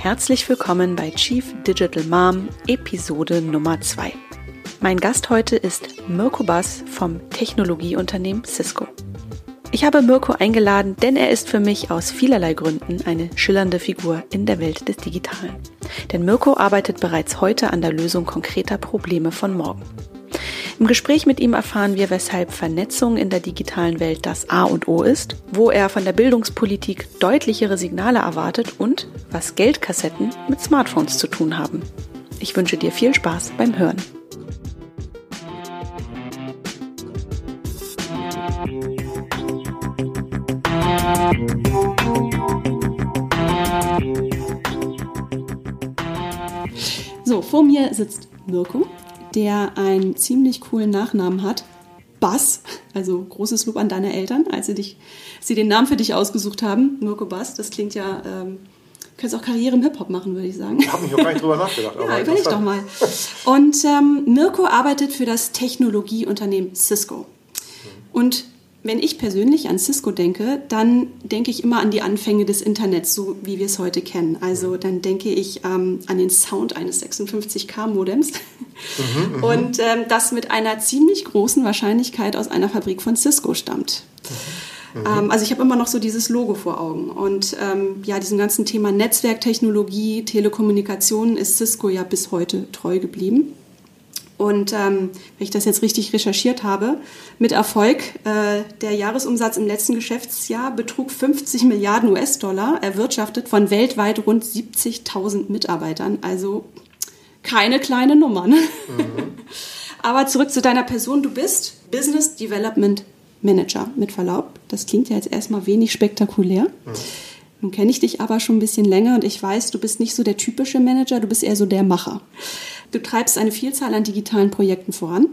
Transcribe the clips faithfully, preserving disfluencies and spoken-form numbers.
Herzlich willkommen bei Chief Digital Mom, Episode Nummer zwei. Mein Gast heute ist Mirko Bass vom Technologieunternehmen Cisco. Ich habe Mirko eingeladen, denn er ist für mich aus vielerlei Gründen eine schillernde Figur in der Welt des Digitalen. Denn Mirko arbeitet bereits heute an der Lösung konkreter Probleme von morgen. Im Gespräch mit ihm erfahren wir, weshalb Vernetzung in der digitalen Welt das A und O ist, wo er von der Bildungspolitik deutlichere Signale erwartet und was Geldkassetten mit Smartphones zu tun haben. Ich wünsche dir viel Spaß beim Hören. So, vor mir sitzt Mirko, der einen ziemlich coolen Nachnamen hat. Bass, also großes Lob an deine Eltern, als sie, dich, sie den Namen für dich ausgesucht haben. Mirko Bass, das klingt ja, ähm, könntest auch Karriere im Hip-Hop machen, würde ich sagen. Ich habe mich auch gar nicht drüber nachgedacht. Ja, überleg doch mal. Und ähm, Mirko arbeitet für das Technologieunternehmen Cisco. Und wenn ich persönlich an Cisco denke, dann denke ich immer an die Anfänge des Internets, so wie wir es heute kennen. Also dann denke ich ähm, an den Sound eines sechsundfünfzig K Modems mhm, und ähm, das mit einer ziemlich großen Wahrscheinlichkeit aus einer Fabrik von Cisco stammt. Mhm. Ähm, also ich habe immer noch so dieses Logo vor Augen. Und ähm, ja, diesem ganzen Thema Netzwerktechnologie, Telekommunikation ist Cisco ja bis heute treu geblieben. Und ähm, wenn ich das jetzt richtig recherchiert habe, mit Erfolg, äh, der Jahresumsatz im letzten Geschäftsjahr betrug fünfzig Milliarden U S-Dollar, erwirtschaftet von weltweit rund siebzigtausend Mitarbeitern. Also keine kleine Nummer. Ne? Mhm. Aber zurück zu deiner Person. Du bist Business Development Manager, mit Verlaub. Das klingt ja jetzt erstmal wenig spektakulär. Mhm. Nun kenne ich dich aber schon ein bisschen länger und ich weiß, du bist nicht so der typische Manager, du bist eher so der Macher. Du treibst eine Vielzahl an digitalen Projekten voran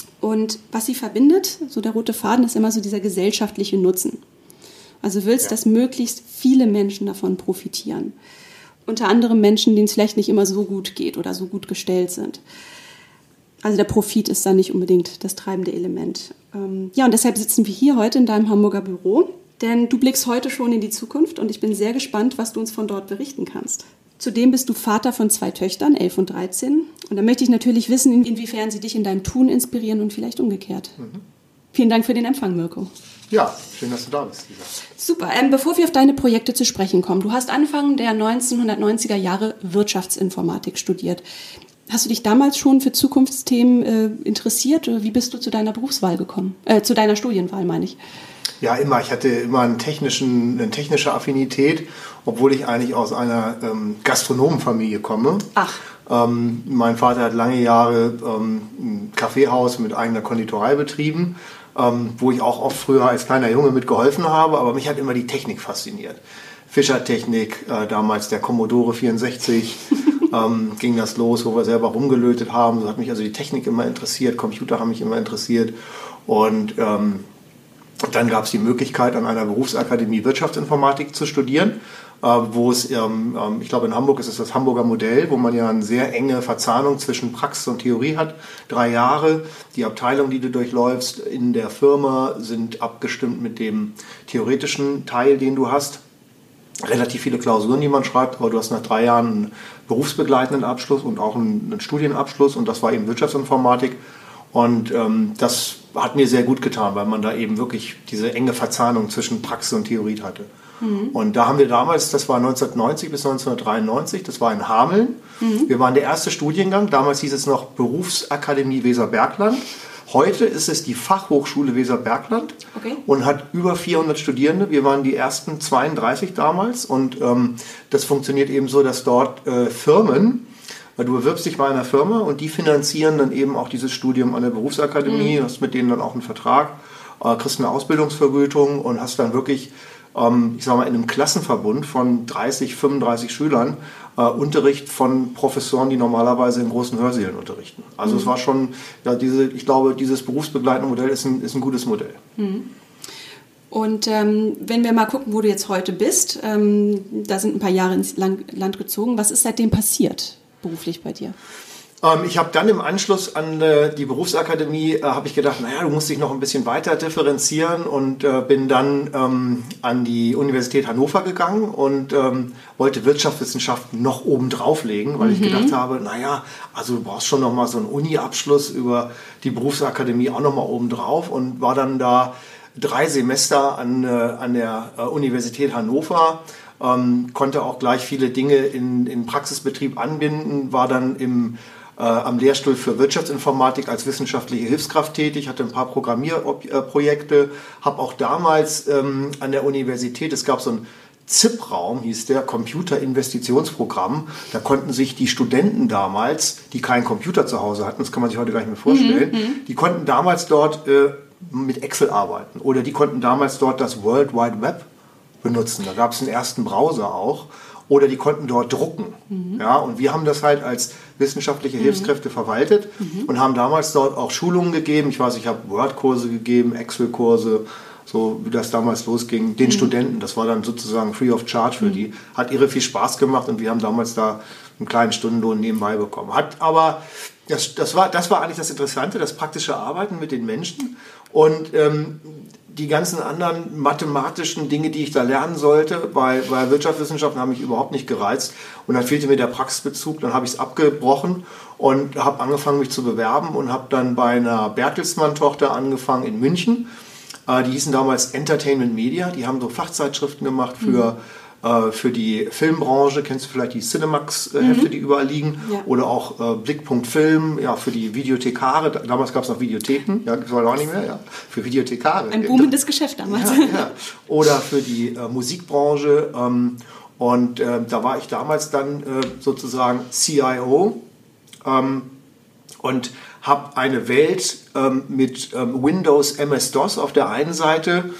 und was sie verbindet, so der rote Faden, ist immer so dieser gesellschaftliche Nutzen. Also willst, ja. dass möglichst viele Menschen davon profitieren. Unter anderem Menschen, denen es vielleicht nicht immer so gut geht oder so gut gestellt sind. Also der Profit ist da nicht unbedingt das treibende Element. Ja, und deshalb sitzen wir hier heute in deinem Hamburger Büro, denn du blickst heute schon in die Zukunft und ich bin sehr gespannt, was du uns von dort berichten kannst. Zudem bist du Vater von zwei Töchtern, elf und dreizehn. Und da möchte ich natürlich wissen, inwiefern sie dich in deinem Tun inspirieren und vielleicht umgekehrt. Mhm. Vielen Dank für den Empfang, Mirko. Ja, schön, dass du da bist, Lisa. Super. Ähm, bevor wir auf deine Projekte zu sprechen kommen, du hast Anfang der neunzehnhundertneunziger Jahre Wirtschaftsinformatik studiert. Hast du dich damals schon für Zukunftsthemen äh, interessiert? Oder wie bist du zu deiner Berufswahl gekommen? Äh, zu deiner Studienwahl, meine ich. Ja, immer. Ich hatte immer einen technischen, eine technische Affinität, obwohl ich eigentlich aus einer ähm, Gastronomenfamilie komme. Ach. Ähm, mein Vater hat lange Jahre ähm, ein Kaffeehaus mit eigener Konditorei betrieben, ähm, wo ich auch oft früher als kleiner Junge mitgeholfen habe, aber mich hat immer die Technik fasziniert. Fischertechnik, äh, damals der Commodore vierundsechzig, ähm, ging das los, wo wir selber rumgelötet haben. So hat mich also die Technik immer interessiert, Computer haben mich immer interessiert und ähm, dann gab es die Möglichkeit, an einer Berufsakademie Wirtschaftsinformatik zu studieren, äh, wo es, ähm, äh, ich glaube in Hamburg ist es das Hamburger Modell, wo man ja eine sehr enge Verzahnung zwischen Praxis und Theorie hat. Drei Jahre, die Abteilung, die du durchläufst in der Firma, sind abgestimmt mit dem theoretischen Teil, den du hast. Relativ viele Klausuren, die man schreibt, aber du hast nach drei Jahren einen berufsbegleitenden Abschluss und auch einen, einen Studienabschluss und das war eben Wirtschaftsinformatik. Und ähm, das hat mir sehr gut getan, weil man da eben wirklich diese enge Verzahnung zwischen Praxis und Theorie hatte. Mhm. Und da haben wir damals, das war neunzehnhundertneunzig bis neunzehnhundertdreiundneunzig, das war in Hameln. Mhm. Wir waren der erste Studiengang, damals hieß es noch Berufsakademie Weserbergland. Heute ist es die Fachhochschule Weserbergland okay. und hat über vierhundert Studierende. Wir waren die ersten zweiunddreißig damals und ähm, das funktioniert eben so, dass dort äh, Firmen, weil du bewirbst dich bei einer Firma und die finanzieren dann eben auch dieses Studium an der Berufsakademie, mhm. hast mit denen dann auch einen Vertrag, äh, kriegst eine Ausbildungsvergütung und hast dann wirklich, ähm, ich sag mal, in einem Klassenverbund von dreißig, fünfunddreißig Schülern äh, Unterricht von Professoren, die normalerweise in großen Hörsälen unterrichten. Also mhm. es war schon, ja, diese, ich glaube, dieses berufsbegleitende Modell ist ein, ist ein gutes Modell. Mhm. Und ähm, wenn wir mal gucken, wo du jetzt heute bist, ähm, da sind ein paar Jahre ins Land, Land gezogen, was ist seitdem passiert? Beruflich bei dir? Ähm, ich habe dann im Anschluss an äh, die Berufsakademie, äh, habe ich gedacht, naja, du musst dich noch ein bisschen weiter differenzieren und äh, bin dann ähm, an die Universität Hannover gegangen und ähm, wollte Wirtschaftswissenschaften noch oben drauflegen, weil mhm. ich gedacht habe, naja, also du brauchst schon noch mal so einen Uni-Abschluss über die Berufsakademie auch noch mal oben drauf und war dann da drei Semester an, äh, an der äh, Universität Hannover. Ähm, konnte auch gleich viele Dinge in, in Praxisbetrieb anbinden, war dann im Äh, am Lehrstuhl für Wirtschaftsinformatik als wissenschaftliche Hilfskraft tätig, hatte ein paar Programmierprojekte, habe auch damals ähm, an der Universität, es gab so ein Z I P-Raum, hieß der, Computerinvestitionsprogramm, da konnten sich die Studenten damals, die keinen Computer zu Hause hatten, das kann man sich heute gar nicht mehr vorstellen, mhm. die konnten damals dort äh, mit Excel arbeiten oder die konnten damals dort das World Wide Web benutzen, da gab es den ersten Browser auch. Oder die konnten dort drucken. Mhm. Ja, und wir haben das halt als wissenschaftliche Hilfskräfte mhm. verwaltet mhm. und haben damals dort auch Schulungen gegeben. Ich weiß, ich habe Word-Kurse gegeben, Excel-Kurse, so wie das damals losging, den mhm. Studenten. Das war dann sozusagen free of charge für mhm. die. Hat irre viel Spaß gemacht und wir haben damals da einen kleinen Stundenlohn nebenbei bekommen. Hat aber, das, das, war, das war eigentlich das Interessante, das praktische Arbeiten mit den Menschen. Und ähm, die ganzen anderen mathematischen Dinge, die ich da lernen sollte, bei, bei Wirtschaftswissenschaften haben mich überhaupt nicht gereizt. Und dann fehlte mir der Praxisbezug, dann habe ich es abgebrochen und habe angefangen, mich zu bewerben und habe dann bei einer Bertelsmann-Tochter angefangen in München. Äh, die hießen damals Entertainment Media, die haben so Fachzeitschriften gemacht für... Mhm. für die Filmbranche, kennst du vielleicht die Cinemax-Hefte, mhm. die überall liegen, ja. oder auch äh, Blickpunkt Film, ja, für die Videothekare, damals gab es noch Videotheken, ja, das war auch nicht mehr, ja, für Videothekare. Ein boomendes Geschäft damals. Ja, ja. Oder für die äh, Musikbranche ähm, und äh, da war ich damals dann äh, sozusagen C I O ähm, und habe eine Welt ähm, mit ähm, Windows M S-DOS auf der einen Seite,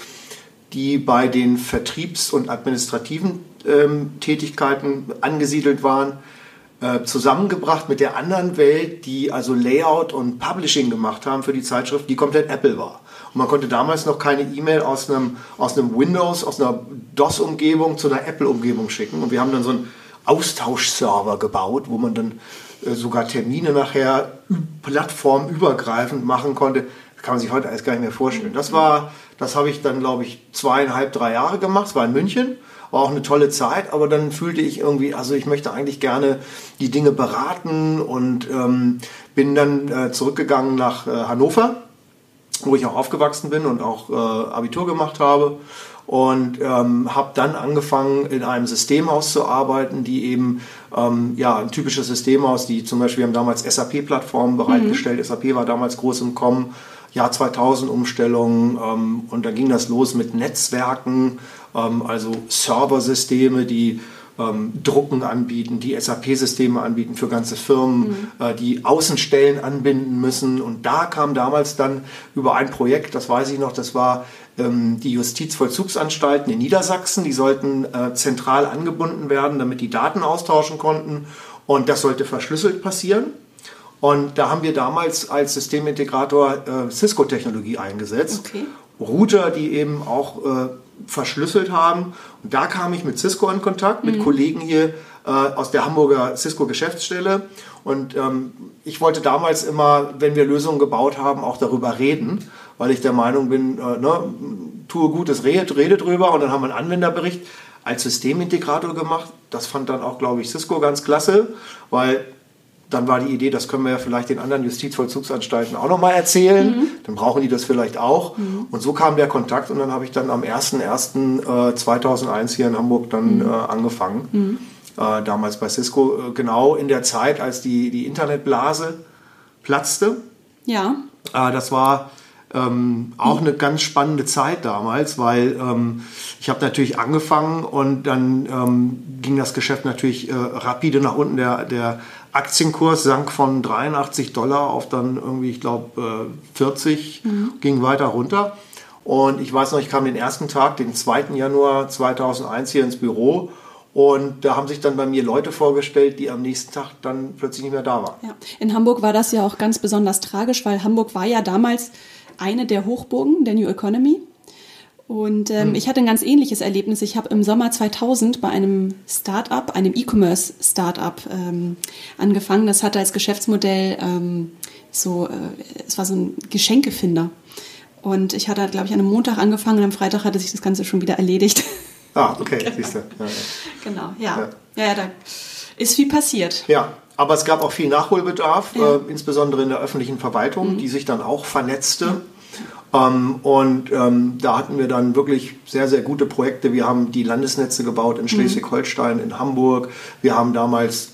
die bei den Vertriebs- und administrativen ähm, Tätigkeiten angesiedelt waren, äh, zusammengebracht mit der anderen Welt, die also Layout und Publishing gemacht haben für die Zeitschrift, die komplett Apple war. Und man konnte damals noch keine E-Mail aus einem, aus einem Windows, aus einer DOS-Umgebung zu einer Apple-Umgebung schicken. Und wir haben dann so einen Austauschserver gebaut, wo man dann äh, sogar Termine nachher plattformübergreifend machen konnte. Das kann man sich heute alles gar nicht mehr vorstellen. Das war, das habe ich dann, glaube ich, zweieinhalb, drei Jahre gemacht. Es war in München, war auch eine tolle Zeit, aber dann fühlte ich irgendwie, also ich möchte eigentlich gerne die Dinge beraten und ähm, bin dann äh, zurückgegangen nach äh, Hannover, wo ich auch aufgewachsen bin und auch äh, Abitur gemacht habe. Und ähm, habe dann angefangen, in einem Systemhaus zu arbeiten, die eben, ähm, ja, ein typisches Systemhaus, die zum Beispiel, wir haben damals S A P-Plattformen bereitgestellt. Mhm. S A P war damals groß im Kommen, Jahr zweitausend Umstellung, ähm, und dann ging das los mit Netzwerken, ähm, also Serversysteme, die ähm, Drucken anbieten, die S A P-Systeme anbieten für ganze Firmen, mhm. äh, die Außenstellen anbinden müssen. Und da kam damals dann über ein Projekt, das weiß ich noch, das war ähm, die Justizvollzugsanstalten in Niedersachsen, die sollten äh, zentral angebunden werden, damit die Daten austauschen konnten. Und das sollte verschlüsselt passieren. Und da haben wir damals als Systemintegrator äh, Cisco-Technologie eingesetzt. Okay. Router, die eben auch äh, verschlüsselt haben. Und da kam ich mit Cisco in Kontakt, mit mhm. Kollegen hier äh, aus der Hamburger Cisco-Geschäftsstelle. Und ähm, ich wollte damals immer, wenn wir Lösungen gebaut haben, auch darüber reden, weil ich der Meinung bin, äh, ne, tue Gutes, rede, rede drüber. Und dann haben wir einen Anwenderbericht als Systemintegrator gemacht. Das fand dann auch, glaube ich, Cisco ganz klasse, weil dann war die Idee, das können wir ja vielleicht den anderen Justizvollzugsanstalten auch nochmal erzählen. Mhm. Dann brauchen die das vielleicht auch. Mhm. Und so kam der Kontakt und dann habe ich dann am ersten ersten zweitausendeins hier in Hamburg dann mhm. äh, angefangen. Mhm. Äh, damals bei Cisco, äh, genau in der Zeit, als die, die Internetblase platzte. Ja. Äh, das war ähm, auch mhm. eine ganz spannende Zeit damals, weil ähm, ich habe natürlich angefangen und dann ähm, ging das Geschäft natürlich äh, rapide nach unten. Der, der Aktienkurs sank von dreiundachtzig Dollar auf dann irgendwie, ich glaube, vierzig, mhm. ging weiter runter. Und ich weiß noch, ich kam den ersten Tag, den zweiten Januar zweitausendeins hier ins Büro. Und da haben sich dann bei mir Leute vorgestellt, die am nächsten Tag dann plötzlich nicht mehr da waren. Ja. In Hamburg war das ja auch ganz besonders tragisch, weil Hamburg war ja damals eine der Hochburgen der New Economy. Und ähm, hm. ich hatte ein ganz ähnliches Erlebnis. Ich habe im Sommer zweitausend bei einem Start-up, einem E-Commerce-Startup ähm, angefangen. Das hatte als Geschäftsmodell ähm, so, äh, es war so ein Geschenkefinder. Und ich hatte, glaube ich, an einem Montag angefangen und am Freitag hatte sich das Ganze schon wieder erledigt. Ah, okay, genau. Siehst du. Ja, ja. Genau, ja. Ja, ja, da ist viel passiert. Ja, aber es gab auch viel Nachholbedarf, ja. äh, insbesondere in der öffentlichen Verwaltung, mhm. die sich dann auch vernetzte. Ja. Ähm, und ähm, da hatten wir dann wirklich sehr, sehr gute Projekte. Wir haben die Landesnetze gebaut in Schleswig-Holstein, in Hamburg. Wir haben damals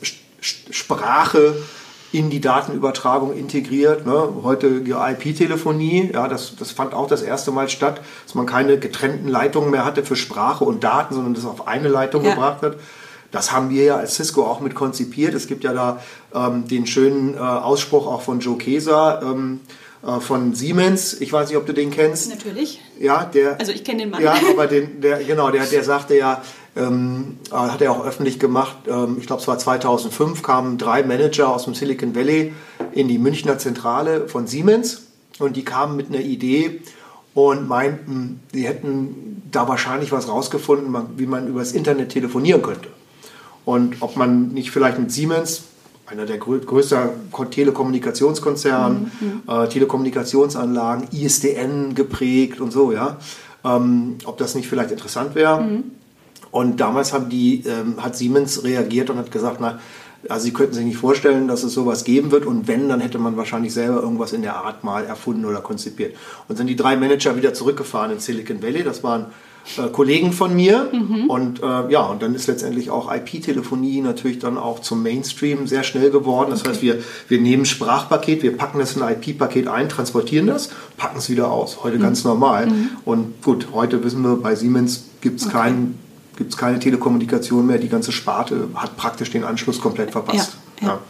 Sprache in die Datenübertragung integriert. Ne? Heute I P-Telefonie, ja, das, das fand auch das erste Mal statt, dass man keine getrennten Leitungen mehr hatte für Sprache und Daten, sondern das auf eine Leitung ja. gebracht hat. Das haben wir ja als Cisco auch mit konzipiert. Es gibt ja da ähm, den schönen äh, Ausspruch auch von Joe Keser, ähm, von Siemens, ich weiß nicht, ob du den kennst. Natürlich. Ja, der. Also ich kenne den Mann. Ja, aber den, der, genau, der, der sagte ja, ähm, hat er auch öffentlich gemacht. Ähm, ich glaube, es war zweitausendfünf kamen drei Manager aus dem Silicon Valley in die Münchner Zentrale von Siemens und die kamen mit einer Idee und meinten, sie hätten da wahrscheinlich was rausgefunden, wie man über das Internet telefonieren könnte und ob man nicht vielleicht mit Siemens, einer der größten Telekommunikationskonzerne, mhm. äh, Telekommunikationsanlagen, I S D N geprägt und so, ja, ähm, ob das nicht vielleicht interessant wäre. Mhm. Und damals haben die, ähm, hat Siemens reagiert und hat gesagt, na, also sie könnten sich nicht vorstellen, dass es sowas geben wird und wenn, dann hätte man wahrscheinlich selber irgendwas in der Art mal erfunden oder konzipiert. Und sind die drei Manager wieder zurückgefahren in Silicon Valley, das waren Äh, Kollegen von mir mhm. und äh, ja, und dann ist letztendlich auch I P-Telefonie natürlich dann auch zum Mainstream sehr schnell geworden. Das okay. heißt, wir, wir nehmen ein Sprachpaket, wir packen das in ein I P-Paket ein, transportieren das, packen es wieder aus. Heute mhm. ganz normal. Mhm. Und gut, heute wissen wir, bei Siemens gibt es okay. kein, gibt's keine Telekommunikation mehr. Die ganze Sparte hat praktisch den Anschluss komplett verpasst. Ja, ja. Ja.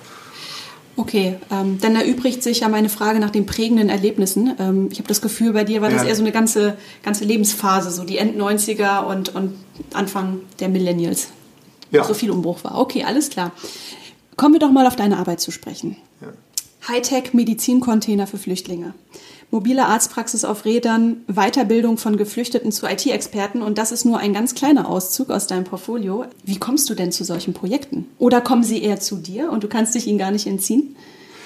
Okay, ähm, dann erübrigt sich ja meine Frage nach den prägenden Erlebnissen. Ähm, ich habe das Gefühl, bei dir war das ja. eher so eine ganze, ganze Lebensphase, so die End-neunziger und, und Anfang der Millennials. Ja. So viel Umbruch war. Okay, alles klar. Kommen wir doch mal auf deine Arbeit zu sprechen. Ja. Hightech-Medizincontainer für Flüchtlinge. Mobile Arztpraxis auf Rädern, Weiterbildung von Geflüchteten zu I T-Experten und das ist nur ein ganz kleiner Auszug aus deinem Portfolio. Wie kommst du denn zu solchen Projekten? Oder kommen sie eher zu dir und du kannst dich ihnen gar nicht entziehen?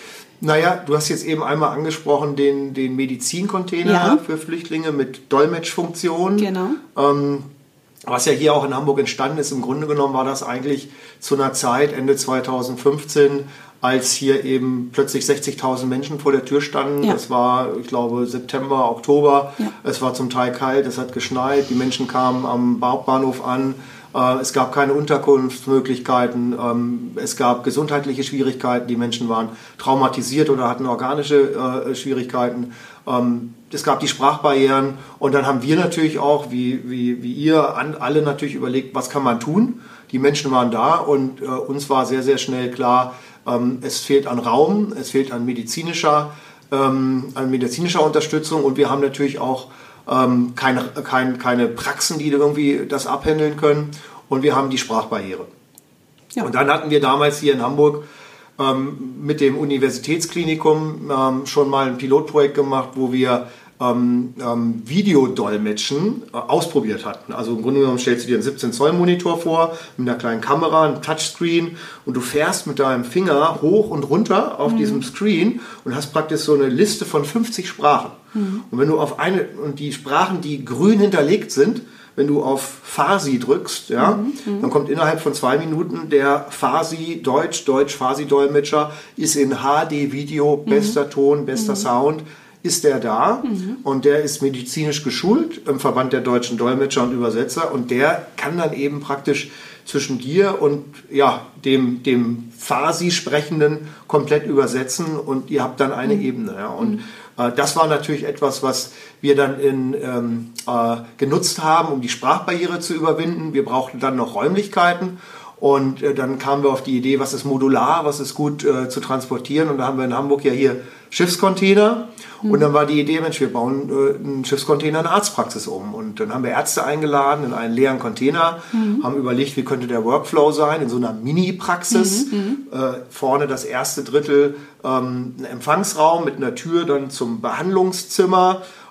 Naja, du hast jetzt eben einmal angesprochen den, den Medizincontainer ja. für Flüchtlinge mit Dolmetschfunktion. Genau. Ähm, was ja hier auch in Hamburg entstanden ist, im Grunde genommen war das eigentlich zu einer Zeit, Ende zweitausendfünfzehn, als hier eben plötzlich sechzigtausend Menschen vor der Tür standen. Ja. Das war, ich glaube, September, Oktober. Ja. Es war zum Teil kalt, es hat geschneit, die Menschen kamen am Hauptbahnhof an. Es gab keine Unterkunftsmöglichkeiten, es gab gesundheitliche Schwierigkeiten, die Menschen waren traumatisiert oder hatten organische Schwierigkeiten. Es gab die Sprachbarrieren und dann haben wir natürlich auch, wie, wie, wie ihr alle natürlich überlegt, was kann man tun? Die Menschen waren da und uns war sehr, sehr schnell klar, es fehlt an Raum, es fehlt an medizinischer, an medizinischer Unterstützung und wir haben natürlich auch Ähm, keine, kein, keine Praxen, die irgendwie das abhandeln können. Und wir haben die Sprachbarriere. Ja. Und dann hatten wir damals hier in Hamburg ähm, mit dem Universitätsklinikum ähm, schon mal ein Pilotprojekt gemacht, wo wir ähm, ähm, Videodolmetschen äh, ausprobiert hatten. Also im Grunde genommen stellst du dir einen siebzehn Zoll Monitor vor, mit einer kleinen Kamera, einem Touchscreen und du fährst mit deinem Finger hoch und runter auf mhm. diesem Screen und hast praktisch so eine Liste von fünfzig Sprachen. Mhm. Und wenn du auf eine, und die Sprachen, die grün hinterlegt sind, wenn du auf Farsi drückst, ja, mhm. dann kommt innerhalb von zwei Minuten der Farsi, Deutsch, Deutsch-Farsi-Dolmetscher, ist in H D-Video, bester mhm. Ton, bester mhm. Sound, ist der da mhm. und der ist medizinisch geschult im Verband der deutschen Dolmetscher und Übersetzer und der kann dann eben praktisch zwischen dir und ja, dem, dem Farsi-Sprechenden komplett übersetzen und ihr habt dann eine mhm. Ebene. Ja. Und mhm. äh, das war natürlich etwas, was wir dann in, ähm, äh, genutzt haben, um die Sprachbarriere zu überwinden. Wir brauchten dann noch Räumlichkeiten. Und äh, dann kamen wir auf die Idee, was ist modular, was ist gut äh, zu transportieren. Und da haben wir in Hamburg ja hier Schiffscontainer. Mhm. Und dann war die Idee, Mensch, wir bauen äh, einen Schiffscontainer in eine Arztpraxis um. Und dann haben wir Ärzte eingeladen in einen leeren Container, mhm. haben überlegt, wie könnte der Workflow sein in so einer Mini-Praxis. Mhm. Äh, vorne das erste Drittel ähm, ein Empfangsraum mit einer Tür dann zum Behandlungszimmer.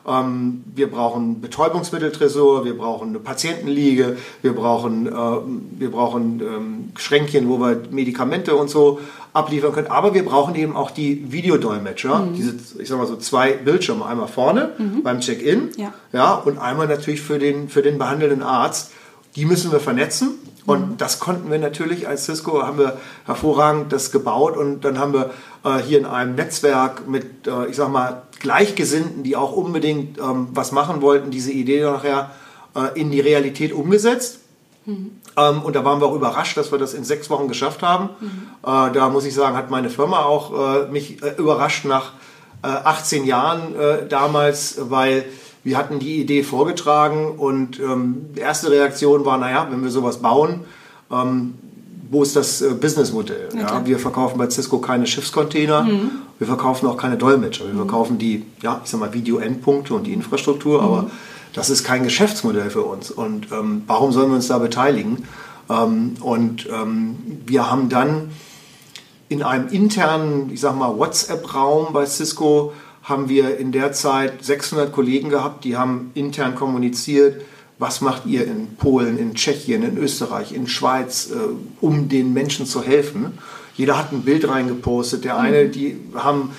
Ähm, wir brauchen Betäubungsmitteltresor, wir brauchen eine Patientenliege, wir brauchen, äh, wir brauchen ähm, Schränkchen, wo wir Medikamente und so abliefern können. Aber wir brauchen eben auch die Videodolmetscher, mhm. diese, ich sag mal so zwei Bildschirme, einmal vorne mhm. beim Check-in ja. Ja, und einmal natürlich für den, für den behandelnden Arzt. Die müssen wir vernetzen. Und das konnten wir natürlich als Cisco, haben wir hervorragend das gebaut und dann haben wir äh, hier in einem Netzwerk mit, äh, ich sag mal, Gleichgesinnten, die auch unbedingt ähm, was machen wollten, diese Idee nachher äh, in die Realität umgesetzt. Mhm. Ähm, und da waren wir auch überrascht, dass wir das in sechs Wochen geschafft haben. Mhm. Äh, da muss ich sagen, hat meine Firma auch äh, mich äh, überrascht nach äh, achtzehn Jahren äh, damals, weil wir hatten die Idee vorgetragen und ähm, die erste Reaktion war, naja, wenn wir sowas bauen, ähm, wo ist das äh, Businessmodell? Ja, ja, wir verkaufen bei Cisco keine Schiffscontainer, mhm. wir verkaufen auch keine Dolmetscher, wir mhm. verkaufen die, ja, ich sag mal, Video-Endpunkte und die Infrastruktur, mhm. aber das ist kein Geschäftsmodell für uns. Und ähm, warum sollen wir uns da beteiligen? Ähm, und ähm, wir haben dann in einem internen, ich sag mal, WhatsApp-Raum bei Cisco haben wir in der Zeit sechshundert Kollegen gehabt, die haben intern kommuniziert, was macht ihr in Polen, in Tschechien, in Österreich, in Schweiz, äh, um den Menschen zu helfen. Jeder hat ein Bild reingepostet. Der eine, die haben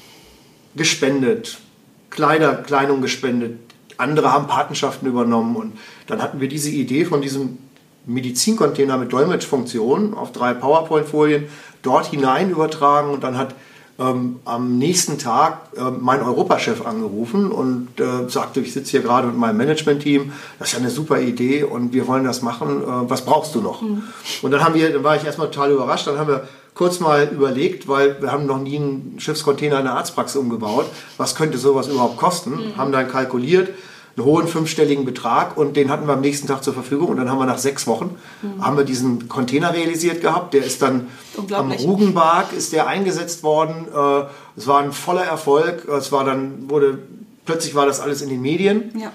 gespendet, Kleider, Kleidung gespendet, andere haben Patenschaften übernommen und dann hatten wir diese Idee von diesem Medizincontainer mit Dolmetschfunktion auf drei PowerPoint-Folien dort hinein übertragen und dann hat Ähm, am nächsten Tag äh, mein Europachef angerufen und äh, sagte, ich sitze hier gerade mit meinem Management-Team, das ist ja eine super Idee und wir wollen das machen, äh, was brauchst du noch? Mhm. Und dann, haben wir, dann war ich erstmal total überrascht, dann haben wir kurz mal überlegt, weil wir haben noch nie einen Schiffscontainer in der Arztpraxis umgebaut, was könnte sowas überhaupt kosten, mhm. haben dann kalkuliert, einen hohen fünfstelligen Betrag und den hatten wir am nächsten Tag zur Verfügung und dann haben wir nach sechs Wochen mhm. haben wir diesen Container realisiert gehabt, der ist dann am Rugenberg ist der eingesetzt worden, es war ein voller Erfolg, es war dann, wurde, plötzlich war das alles in den Medien ja.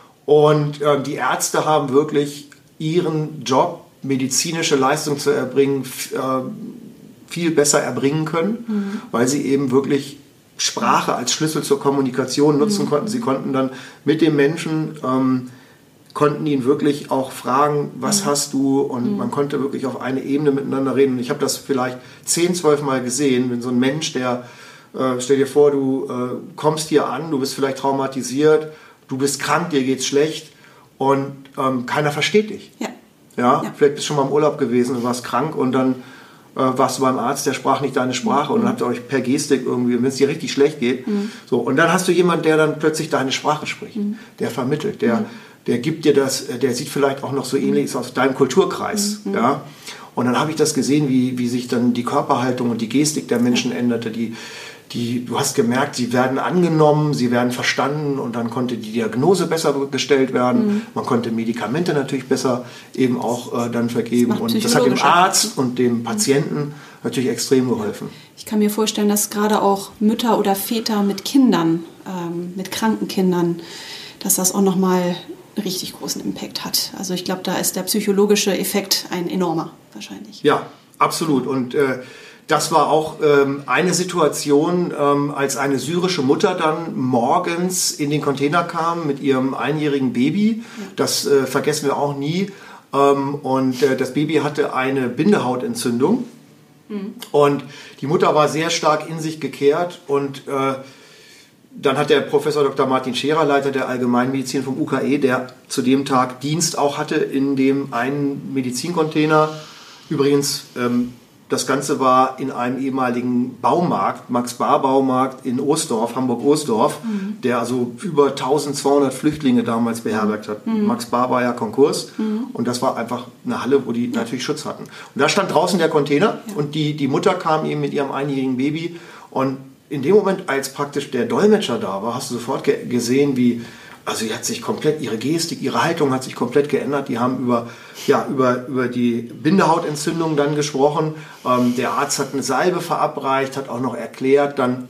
und äh, die Ärzte haben wirklich ihren Job, medizinische Leistung zu erbringen, f- äh, viel besser erbringen können, mhm. weil sie eben wirklich Sprache als Schlüssel zur Kommunikation nutzen konnten. Sie konnten dann mit dem Menschen, ähm, konnten ihn wirklich auch fragen, was mhm. hast du? Und mhm. man konnte wirklich auf eine Ebene miteinander reden. Und ich habe das vielleicht zehn, zwölf Mal gesehen, wenn so ein Mensch, der, äh, stell dir vor, du äh, kommst hier an, du bist vielleicht traumatisiert, du bist krank, dir geht's schlecht und ähm, keiner versteht dich. Ja. Ja? Ja. Vielleicht bist du schon mal im Urlaub gewesen und warst krank und dann äh, warst du beim Arzt, der sprach nicht deine Sprache mhm. und dann habt ihr euch per Gestik irgendwie, wenn es dir richtig schlecht geht, mhm. so, und dann hast du jemanden, der dann plötzlich deine Sprache spricht, mhm. der vermittelt, der, mhm. der gibt dir das, der sieht vielleicht auch noch so ähnlich aus deinem Kulturkreis, mhm. ja, und dann habe ich das gesehen, wie, wie sich dann die Körperhaltung und die Gestik der Menschen änderte, die Die, du hast gemerkt, sie werden angenommen, sie werden verstanden und dann konnte die Diagnose besser gestellt werden. Mhm. Man konnte Medikamente natürlich besser eben auch äh, dann vergeben. Das und das hat dem Arzt und dem Patienten mhm. natürlich extrem geholfen. Ich kann mir vorstellen, dass gerade auch Mütter oder Väter mit Kindern, ähm, mit kranken Kindern, dass das auch nochmal einen richtig großen Impact hat. Also ich glaube, da ist der psychologische Effekt ein enormer wahrscheinlich. Ja, absolut. Und äh, das war auch ähm, eine Situation, ähm, als eine syrische Mutter dann morgens in den Container kam mit ihrem einjährigen Baby. Das äh, vergessen wir auch nie. Ähm, und äh, das Baby hatte eine Bindehautentzündung. Mhm. Und die Mutter war sehr stark in sich gekehrt. Und äh, dann hat der Professor Doktor Martin Scherer, Leiter der Allgemeinmedizin vom U K E, der zu dem Tag Dienst auch hatte in dem einen Medizincontainer. Übrigens, ähm, das Ganze war in einem ehemaligen Baumarkt, Max-Bar-Baumarkt in Oostdorf, Hamburg-Oostdorf, mhm. der also über eintausendzweihundert Flüchtlinge damals beherbergt hat. Mhm. Max-Bar war ja Konkurs mhm. und das war einfach eine Halle, wo die ja. natürlich Schutz hatten. Und da stand draußen der Container ja. und die, die Mutter kam eben mit ihrem einjährigen Baby und in dem Moment, als praktisch der Dolmetscher da war, hast du sofort ge- gesehen, wie Also die hat sich komplett, ihre Gestik, ihre Haltung hat sich komplett geändert. Die haben über, ja, über, über die Bindehautentzündung dann gesprochen. Ähm, der Arzt hat eine Salbe verabreicht, hat auch noch erklärt, dann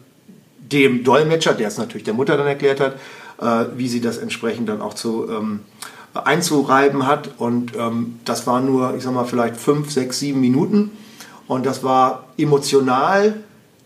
dem Dolmetscher, der es natürlich der Mutter dann erklärt hat, äh, wie sie das entsprechend dann auch zu, ähm, einzureiben hat. Und ähm, das war nur, ich sag mal, vielleicht fünf, sechs, sieben Minuten. Und das war emotional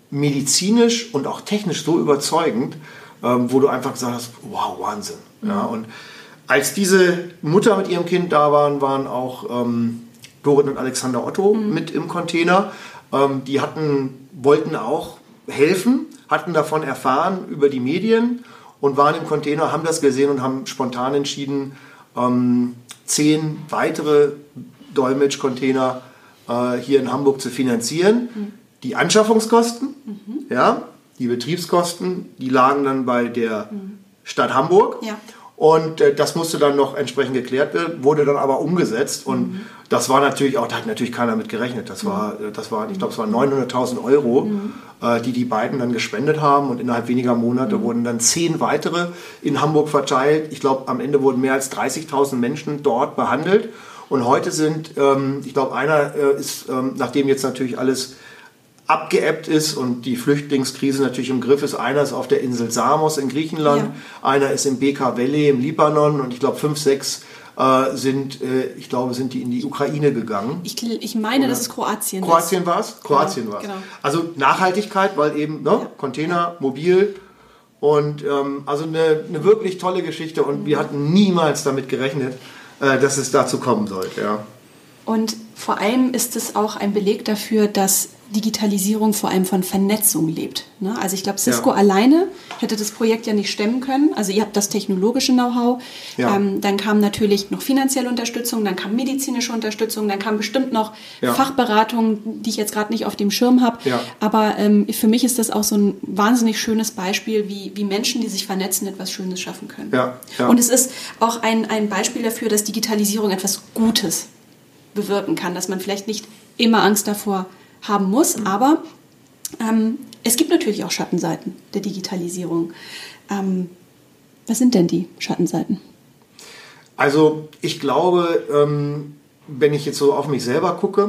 medizinisch und auch technisch so überzeugend, ähm, wo du einfach gesagt hast, wow, Wahnsinn. Mhm. Ja, und als diese Mutter mit ihrem Kind da waren, waren auch ähm, Dorit und Alexander Otto mhm. mit im Container. Ähm, die hatten, wollten auch helfen, hatten davon erfahren über die Medien und waren im Container, haben das gesehen und haben spontan entschieden, ähm, zehn weitere Dolmetsch-Container äh, hier in Hamburg zu finanzieren. Mhm. Die Anschaffungskosten, mhm. ja, die Betriebskosten, die lagen dann bei der mhm. Stadt Hamburg. Ja. Und äh, das musste dann noch entsprechend geklärt werden, wurde dann aber umgesetzt. Und mhm. das war natürlich auch, da hat natürlich keiner mit gerechnet. Das war, das war ich glaube, es waren neunhunderttausend Euro, mhm. äh, die die beiden dann gespendet haben. Und innerhalb weniger Monate mhm. wurden dann zehn weitere in Hamburg verteilt. Ich glaube, am Ende wurden mehr als dreißigtausend Menschen dort behandelt. Und heute sind, ähm, ich glaube, einer äh, ist, ähm, nachdem jetzt natürlich alles abgeebbt ist und die Flüchtlingskrise natürlich im Griff ist. Einer ist auf der Insel Samos in Griechenland, ja. einer ist im Bekaa Valley im Libanon und ich glaube fünf, sechs äh, sind, äh, ich glaube, sind die in die Ukraine gegangen. Ich, ich meine, Oder? das ist Kroatien. Kroatien war es? Kroatien war es. Genau. Also Nachhaltigkeit, weil eben ne, ja. Container, mobil und ähm, also eine, eine wirklich tolle Geschichte und mhm. wir hatten niemals damit gerechnet, äh, dass es dazu kommen sollte. Ja. Und vor allem ist es auch ein Beleg dafür, dass Digitalisierung vor allem von Vernetzung lebt. Ne? Also ich glaube, Cisco ja. alleine hätte das Projekt ja nicht stemmen können. Also ihr habt das technologische Know-how. Ja. Ähm, dann kam natürlich noch finanzielle Unterstützung, dann kam medizinische Unterstützung, dann kam bestimmt noch ja. Fachberatung, die ich jetzt gerade nicht auf dem Schirm habe. Ja. Aber ähm, für mich ist das auch so ein wahnsinnig schönes Beispiel, wie, wie Menschen, die sich vernetzen, etwas Schönes schaffen können. Ja. Ja. Und es ist auch ein, ein Beispiel dafür, dass Digitalisierung etwas Gutes bewirken kann, dass man vielleicht nicht immer Angst davor haben muss, mhm. aber ähm, es gibt natürlich auch Schattenseiten der Digitalisierung. Ähm, was sind denn die Schattenseiten? Also ich glaube, ähm, wenn ich jetzt so auf mich selber gucke,